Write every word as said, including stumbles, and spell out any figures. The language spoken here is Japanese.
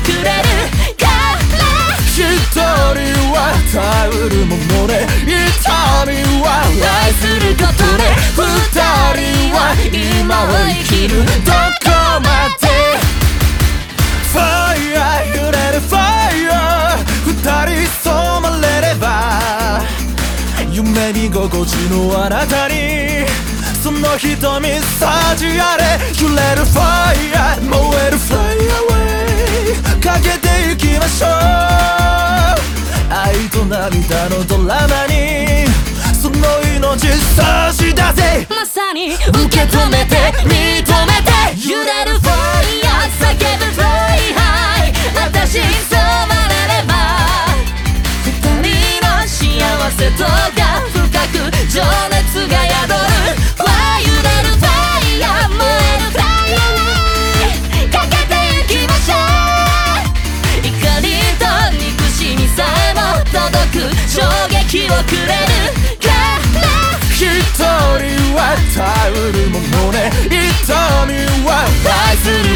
くれるから一人は頼るもので痛みは愛することで二人は今を生きるどこまで Fire 揺れる Fire 二人染まれれば夢見心地のあなたにその瞳幸あれ揺れる Fire 燃える Fly away かけてゆきましょう愛と涙のドラマにその命差し出せまさに受け止めて認めて揺れる Fire 叫ぶ Fly high 私に染まれれば二人の幸せとが深く情熱が宿る Fly 揺れる Fire 燃える Fly away かけてゆきましょう怒りと憎しみさえも届く衝撃をくれるから一人は頼るものね痛みは愛する